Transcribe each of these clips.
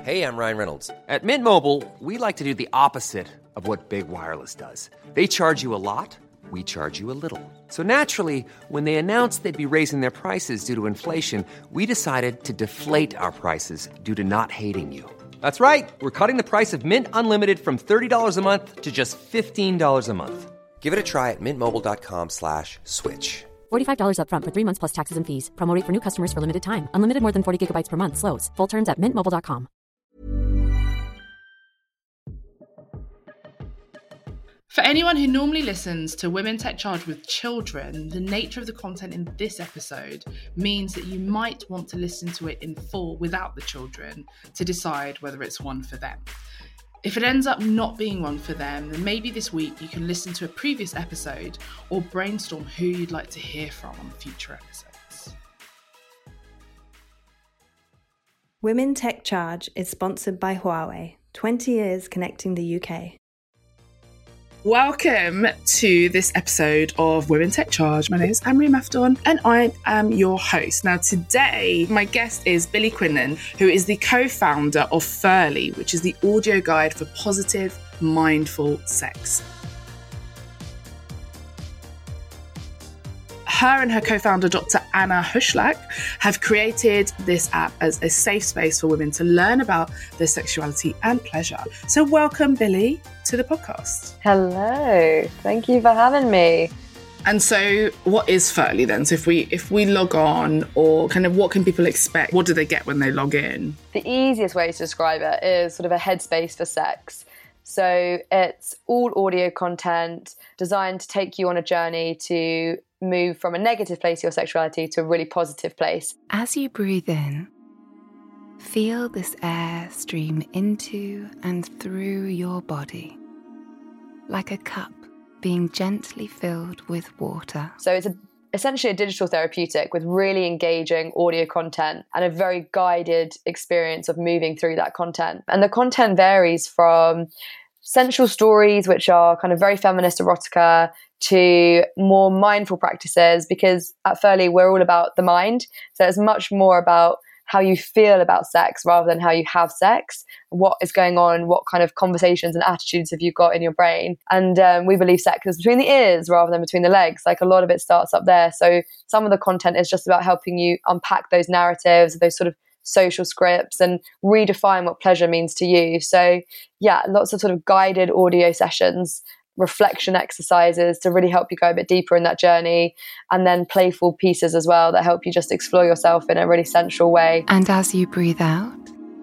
Hey, I'm Ryan Reynolds. At Mint Mobile, we like to do the opposite of what Big Wireless does. They charge you a lot, we charge you a little. So naturally, when they announced they'd be raising their prices due to inflation, we decided to deflate our prices due to not hating you. That's right. We're cutting the price of Mint Unlimited from $30 a month to just $15 a month. Give it a try at mintmobile.com/switch. $45 up front for 3 months plus taxes and fees. Promo rate for new customers for limited time. Unlimited more than 40 gigabytes per month. Slows full terms at mintmobile.com. For anyone who normally listens to Women Tech Charge with children, the nature of the content in this episode means that you might want to listen to it in full without the children to decide whether it's one for them. If it ends up not being one for them, then maybe this week you can listen to a previous episode or brainstorm who you'd like to hear from on future episodes. Women Tech Charge is sponsored by Huawei, 20 years connecting the UK. Welcome to this episode of Women Tech Charge. My name is Anne-Marie Mafdon and I am your host. Now today, my guest is Billy Quinlan, who is the co-founder of Furly, which is the audio guide for positive, mindful sex. Her and her co-founder, Dr. Anna Huschlach, have created this app as a safe space for women to learn about their sexuality and pleasure. So welcome, Billy, to the podcast. Hello. Thank you for having me. And so what is Furly then? So if we log on, or kind of what can people expect? What do they get when they log in? The easiest way to describe it is sort of a headspace for sex. So it's all audio content designed to take you on a journey to move from a negative place of your sexuality to a really positive place. As you breathe in, feel this air stream into and through your body, like a cup being gently filled with water. So it's essentially a digital therapeutic with really engaging audio content and a very guided experience of moving through that content. And the content varies from sensual stories, which are kind of very feminist erotica, to more mindful practices, because at Furly we're all about the mind. So it's much more about how you feel about sex rather than how you have sex, what is going on, what kind of conversations and attitudes have you got in your brain. And we believe sex is between the ears rather than between the legs. Like a lot of it starts up there. So some of the content is just about helping you unpack those narratives, those sort of social scripts, and redefine what pleasure means to you. So yeah, lots of sort of guided audio sessions, reflection exercises to really help you go a bit deeper in that journey, and then playful pieces as well that help you just explore yourself in a really sensual way. And as you breathe out,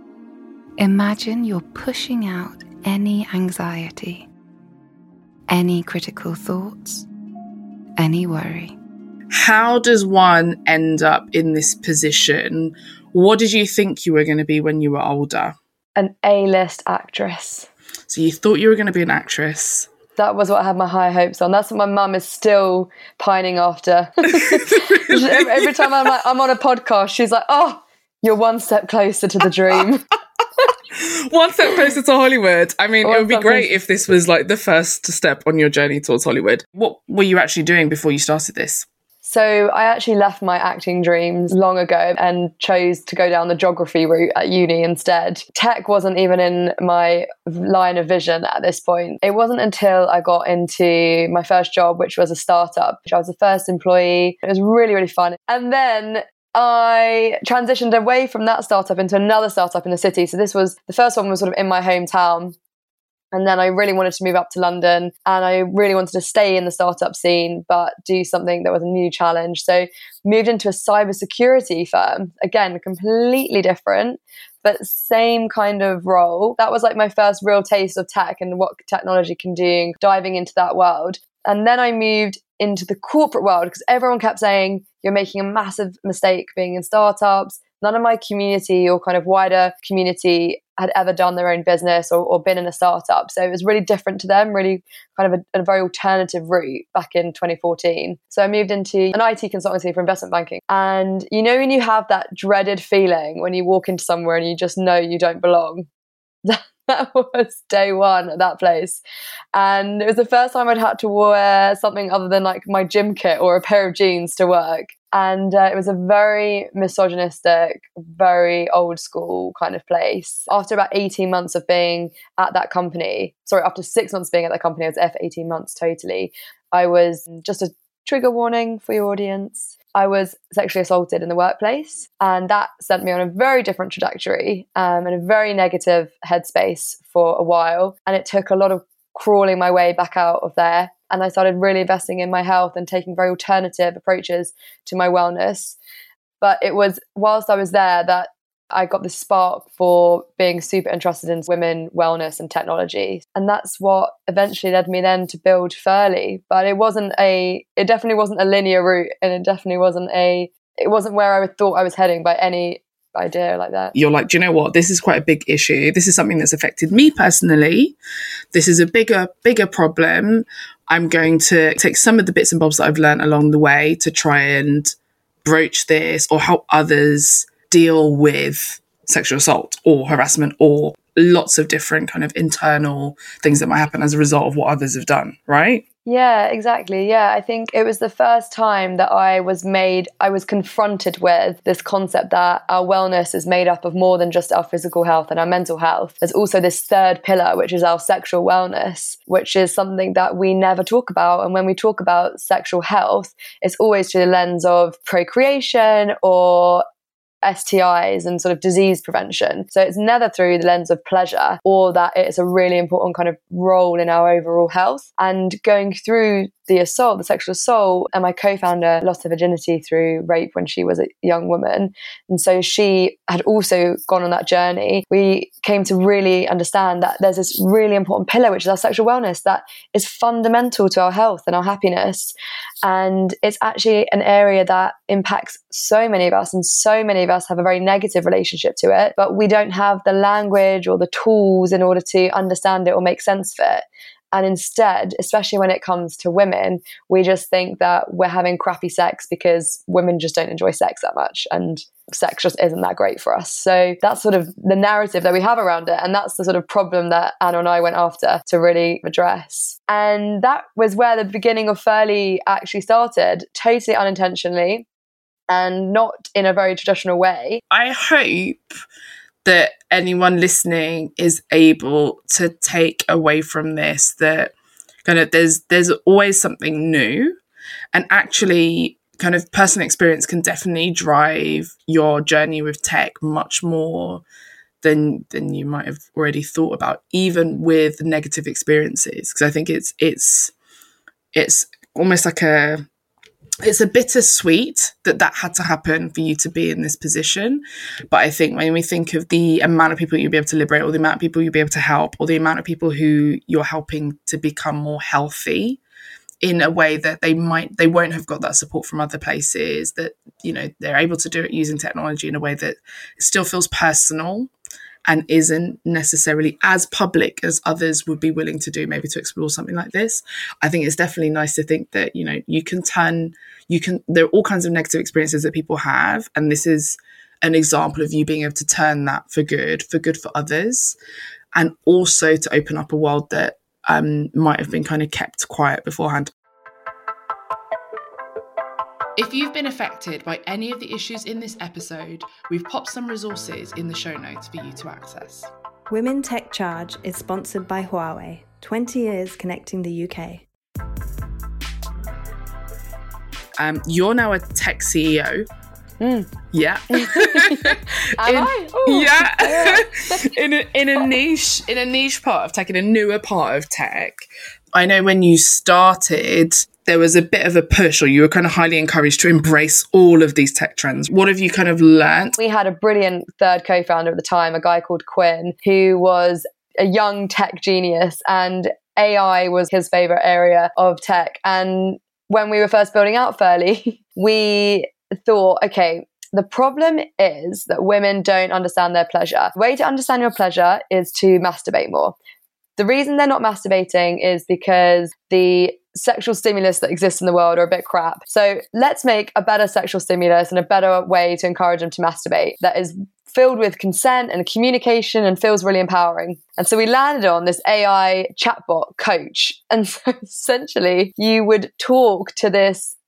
imagine you're pushing out any anxiety, any critical thoughts, any worry. How does one end up in this position? What did you think you were going to be when you were older? An A-list actress. So you thought you were going to be an actress. That was what I had my high hopes on. That's what my mum is still pining after. Every time I'm on a podcast, she's like, oh, you're one step closer to the dream. One step closer to Hollywood. I mean, it would be great if this was like the first step on your journey towards Hollywood. What were you actually doing before you started this? So I actually left my acting dreams long ago and chose to go down the geography route at uni instead. Tech wasn't even in my line of vision at this point. It wasn't until I got into my first job, which was a startup. I was the first employee. It was really, really fun. And then I transitioned away from that startup into another startup in the city. So this was, the first one was sort of in my hometown. And then I really wanted to move up to London, and I really wanted to stay in the startup scene, but do something that was a new challenge. So moved into a cybersecurity firm, again, completely different, but same kind of role. That was like my first real taste of tech and what technology can do, diving into that world. And then I moved into the corporate world because everyone kept saying, you're making a massive mistake being in startups. None of my community or kind of wider community had ever done their own business or been in a startup. So it was really different to them, really kind of a very alternative route back in 2014. So I moved into an IT consultancy for investment banking. And you know when you have that dreaded feeling when you walk into somewhere and you just know you don't belong? That was day one at that place. And it was the first time I'd had to wear something other than like my gym kit or a pair of jeans to work. And it was a very misogynistic, very old school kind of place. After about 18 months of being at that company, after 6 months being at that company, I was there for 18 months totally. I was, just a trigger warning for your audience, I was sexually assaulted in the workplace. And that sent me on a very different trajectory and a very negative headspace for a while. And it took a lot of crawling my way back out of there. And I started really investing in my health and taking very alternative approaches to my wellness. But it was whilst I was there that I got this spark for being super interested in women, wellness and technology. And that's what eventually led me then to build Furly. But it definitely wasn't a linear route, and it definitely wasn't where I thought I was heading by any idea like that. You're like, do you know what? This is quite a big issue. This is something that's affected me personally. This is a bigger problem. I'm going to take some of the bits and bobs that I've learned along the way to try and broach this or help others deal with sexual assault or harassment or lots of different kind of internal things that might happen as a result of what others have done, right? Yeah, exactly. Yeah, I think it was the first time that I was confronted with this concept that our wellness is made up of more than just our physical health and our mental health. There's also this third pillar, which is our sexual wellness, which is something that we never talk about. And when we talk about sexual health, it's always through the lens of procreation or STIs and sort of disease prevention. So it's never through the lens of pleasure, or that it's a really important kind of role in our overall health. And going through the sexual assault, and my co-founder lost her virginity through rape when she was a young woman. And so she had also gone on that journey. We came to really understand that there's this really important pillar, which is our sexual wellness, that is fundamental to our health and our happiness. And it's actually an area that impacts so many of us, and so many of us have a very negative relationship to it, but we don't have the language or the tools in order to understand it or make sense of it. And instead, especially when it comes to women, we just think that we're having crappy sex because women just don't enjoy sex that much, and sex just isn't that great for us. So that's sort of the narrative that we have around it. And that's the sort of problem that Anna and I went after to really address. And that was where the beginning of Furly actually started, totally unintentionally and not in a very traditional way. I hope that anyone listening is able to take away from this that kind of there's always something new, and actually kind of personal experience can definitely drive your journey with tech much more than you might have already thought about, even with negative experiences. Because I think it's almost like it's a bittersweet that had to happen for you to be in this position. But I think when we think of the amount of people you'll be able to liberate, or the amount of people you'll be able to help, or the amount of people who you're helping to become more healthy in a way that they won't have got that support from other places, that, you know, they're able to do it using technology in a way that still feels personal and isn't necessarily as public as others would be willing to do, maybe to explore something like this. I think it's definitely nice to think that, you know, there are all kinds of negative experiences that people have. And this is an example of you being able to turn that for good for others. And also to open up a world that might have been kind of kept quiet beforehand. If you've been affected by any of the issues in this episode, we've popped some resources in the show notes for you to access. Women Tech Charge is sponsored by Huawei, 20 years connecting the UK. You're now a tech CEO. Yeah. in a niche part of tech, in a newer part of tech. I know when you started, there was a bit of a push, or you were kind of highly encouraged to embrace all of these tech trends. What have you kind of learned? We had a brilliant third co-founder at the time, a guy called Quinn, who was a young tech genius, and AI was his favorite area of tech. And when we were first building out Furly, we thought, okay, the problem is that women don't understand their pleasure. The way to understand your pleasure is to masturbate more. The reason they're not masturbating is because the sexual stimulus that exists in the world are a bit crap. So let's make a better sexual stimulus and a better way to encourage them to masturbate that is filled with consent and communication and feels really empowering. And so we landed on this AI chatbot coach. And so essentially you would talk to this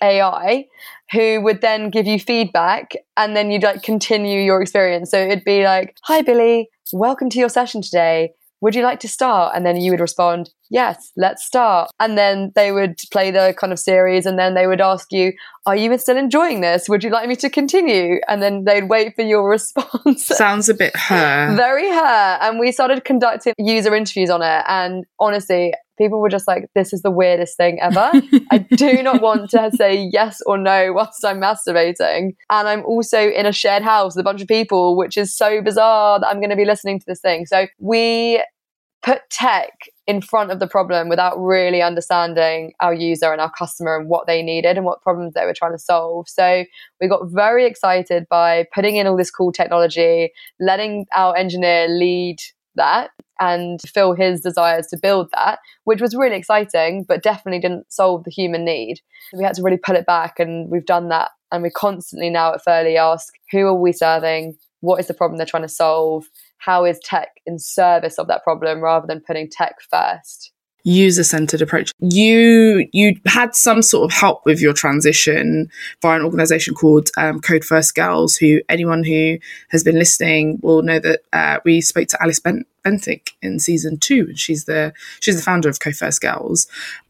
AI who would then give you feedback, and then you'd like continue your experience. So it'd be like, "Hi Billy, welcome to your session today. Would you like to start?" And then you would respond, "Yes, let's start." And then they would play the kind of series, and then they would ask you, "Are you still enjoying this? Would you like me to continue?" And then they'd wait for your response. Sounds a bit Her. Very Her. And we started conducting user interviews on it. And honestly, people were just like, "This is the weirdest thing ever. I do not want to say yes or no whilst I'm masturbating. And I'm also in a shared house with a bunch of people, which is so bizarre that I'm going to be listening to this thing." So we put tech in front of the problem without really understanding our user and our customer and what they needed and what problems they were trying to solve. So we got very excited by putting in all this cool technology, letting our engineer lead that and fill his desires to build that, which was really exciting, but definitely didn't solve the human need. We had to really pull it back, and we've done that. And we constantly now at Furly ask, who are we serving? What is the problem they're trying to solve? How is tech in service of that problem rather than putting tech first? User-centered approach. You had some sort of help with your transition via an organisation called Code First Girls, who anyone who has been listening will know that we spoke to Alice Bentinck in season 2, and she's the founder of Code First Girls.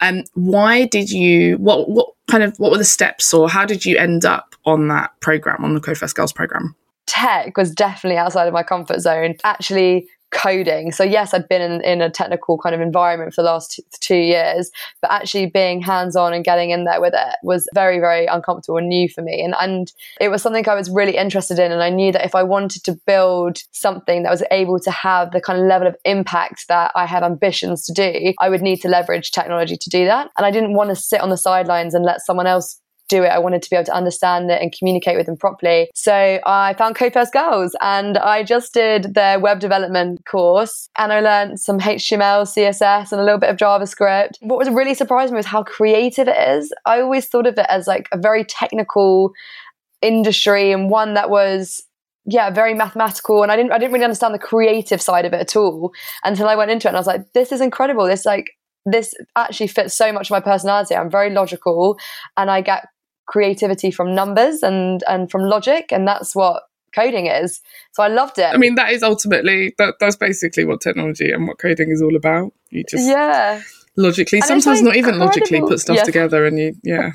Why did you? What were the steps, or how did you end up on that program, on the Code First Girls program? Tech was definitely outside of my comfort zone. Actually, coding. So yes, I'd been in a technical kind of environment for the last 2 years, but actually being hands-on and getting in there with it was very, very uncomfortable and new for me. And it was something I was really interested in. And I knew that if I wanted to build something that was able to have the kind of level of impact that I had ambitions to do, I would need to leverage technology to do that. And I didn't want to sit on the sidelines and let someone else do it. I wanted to be able to understand it and communicate with them properly. So I found Code First Girls, and I just did their web development course, and I learned some HTML, CSS, and a little bit of JavaScript. What was really surprising was how creative it is. I always thought of it as like a very technical industry, and one that was very mathematical, and I didn't really understand the creative side of it at all until I went into it, and I was like, this is incredible. This actually fits so much of my personality. I'm very logical, and I get creativity from numbers and from logic, and that's what coding is. So I loved it. I mean, that is ultimately that's basically what technology and what coding is all about. You just logically, and sometimes not even logically, put stuff together, and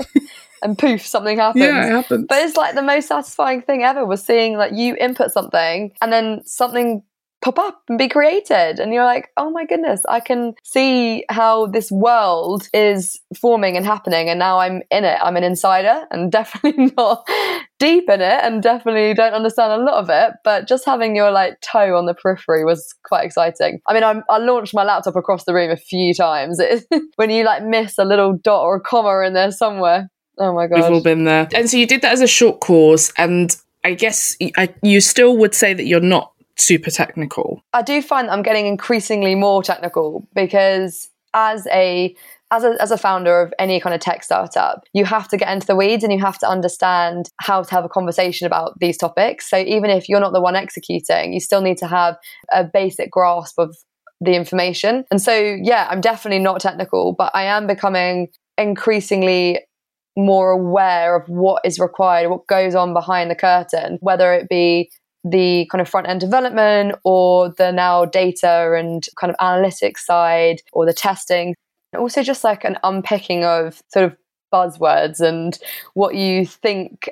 and poof, something happens. Yeah, it happens. But it's like the most satisfying thing ever was seeing like you input something and then something pop up and be created, and you're like, oh my goodness, I can see how this world is forming and happening, and now I'm in it. I'm an insider, and definitely not deep in it, and definitely don't understand a lot of it, but just having your like toe on the periphery was quite exciting. I mean, I launched my laptop across the room a few times. When you like miss a little dot or a comma in there somewhere, oh my god, we've all been there. And so you did that as a short course, and I guess you still would say that you're not super technical. I do find that I'm getting increasingly more technical, because as a founder of any kind of tech startup, you have to get into the weeds, and you have to understand how to have a conversation about these topics. So even if you're not the one executing, you still need to have a basic grasp of the information. And so I'm definitely not technical, but I am becoming increasingly more aware of what is required, what goes on behind the curtain, whether it be the kind of front end development or the now data and kind of analytics side or the testing. Also just like an unpicking of sort of buzzwords and what you think,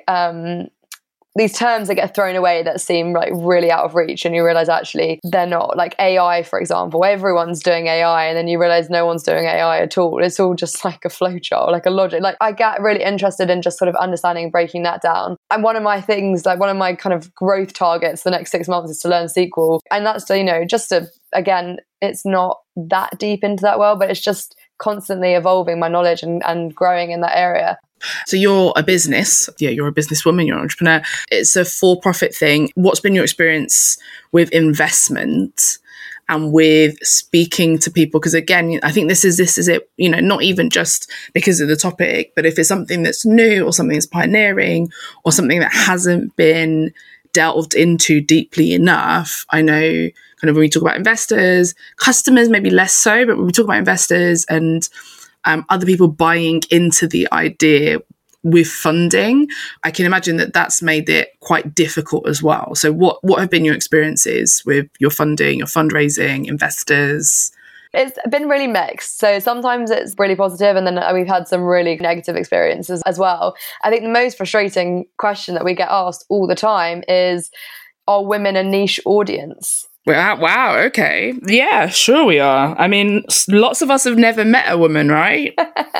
these terms that get thrown away that seem like really out of reach, and you realize actually they're not. Like AI, for example, everyone's doing AI, and then you realize no one's doing AI at all. It's all just like a flowchart, like a logic. Like I get really interested in just sort of understanding and breaking that down. And one of my things, like one of my kind of growth targets the next 6 months is to learn SQL. And that's, just to, again, it's not that deep into that world, but it's just constantly evolving my knowledge and growing in that area. So you're a business. Yeah, you're a businesswoman, you're an entrepreneur. It's a for-profit thing. What's been your experience with investment and with speaking to people? Because again, I think this is it, not even just because of the topic, but if it's something that's new or something that's pioneering or something that hasn't been delved into deeply enough. I know kind of when we talk about investors, customers, maybe less so, but when we talk about investors and other people buying into the idea, with funding, I can imagine that that's made it quite difficult as well. So what have been your experiences with your funding, your fundraising, investors? It's been really mixed. So sometimes it's really positive, and then we've had some really negative experiences as well. I think the most frustrating question that we get asked all the time is, are women a niche audience? Wow, okay. Yeah, sure we are. I mean, lots of us have never met a woman, right?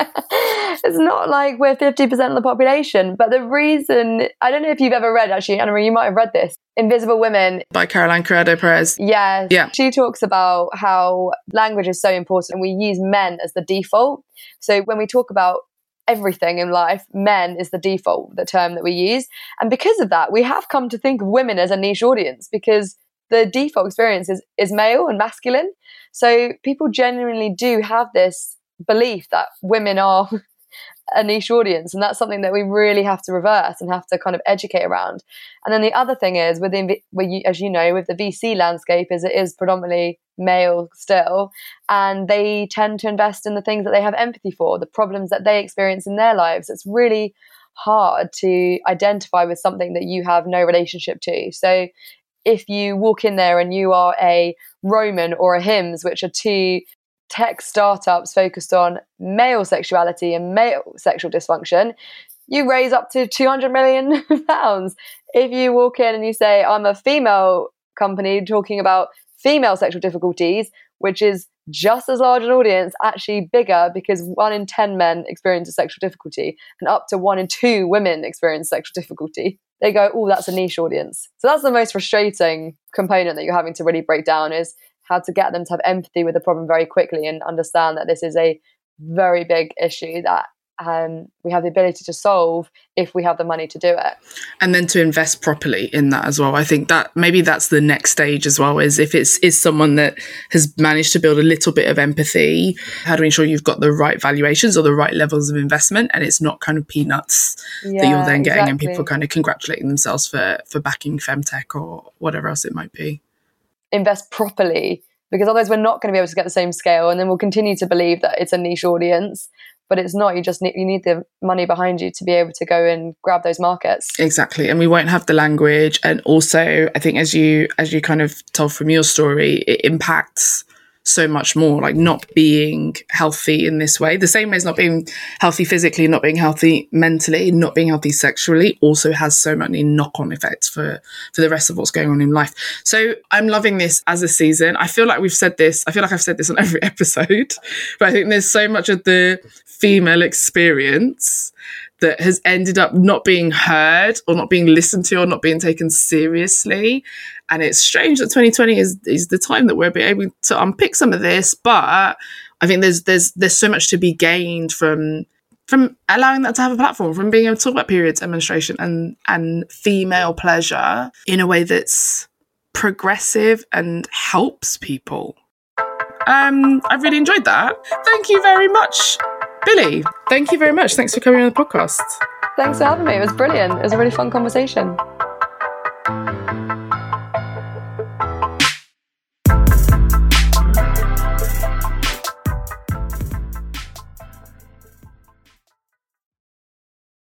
It's not like we're 50% of the population, but the reason, I don't know if you've ever read, actually, Anna Marie, you might have read this, Invisible Women. By Caroline Criado-Perez. Yeah. She talks about how language is so important and we use men as the default. So when we talk about everything in life, men is the default, the term that we use. And because of that, we have come to think of women as a niche audience, because the default experience is male and masculine. So people genuinely do have this belief that women are a niche audience, and that's something that we really have to reverse and have to kind of educate around. And then the other thing is, as you know, with the VC landscape, is it is predominantly male still, and they tend to invest in the things that they have empathy for, the problems that they experience in their lives. It's really hard to identify with something that you have no relationship to. So if you walk in there and you are a Roman or a Hims, which are two tech startups focused on male sexuality and male sexual dysfunction, you raise up to £200 million. If you walk in and you say, I'm a female company talking about female sexual difficulties, which is just as large an audience, actually bigger, because 1 in 10 men experience a sexual difficulty and up to 1 in 2 women experience sexual difficulty, they go, oh, that's a niche audience. So that's the most frustrating component that you're having to really break down, is how to get them to have empathy with the problem very quickly and understand that this is a very big issue that we have the ability to solve if we have the money to do it. And then to invest properly in that as well. I think that maybe that's the next stage as well, is if it's someone that has managed to build a little bit of empathy, how to ensure you've got the right valuations or the right levels of investment, and it's not kind of peanuts that you're then getting, exactly. And people kind of congratulating themselves for backing femtech or whatever else it might be. Invest properly, because otherwise we're not going to be able to get the same scale, and then we'll continue to believe that it's a niche audience. But it's not. You need the money behind you to be able to go and grab those markets. Exactly. And we won't have the language. And also, I think as you kind of told from your story, it impacts so much more, like not being healthy in this way. The same way as not being healthy physically, not being healthy mentally, not being healthy sexually, also has so many knock-on effects for the rest of what's going on in life. So I'm loving this as a season. I feel like I've said this on every episode, but I think there's so much of the female experience that has ended up not being heard or not being listened to or not being taken seriously. And it's strange that 2020 is the time that we're able to unpick some of this, but I think there's so much to be gained from allowing that to have a platform, from being able to talk about periods and menstruation and female pleasure in a way that's progressive and helps people. I've really enjoyed that. Thank you very much, Billy. Thank you very much. Thanks for coming on the podcast. Thanks for having me. It was brilliant. It was a really fun conversation.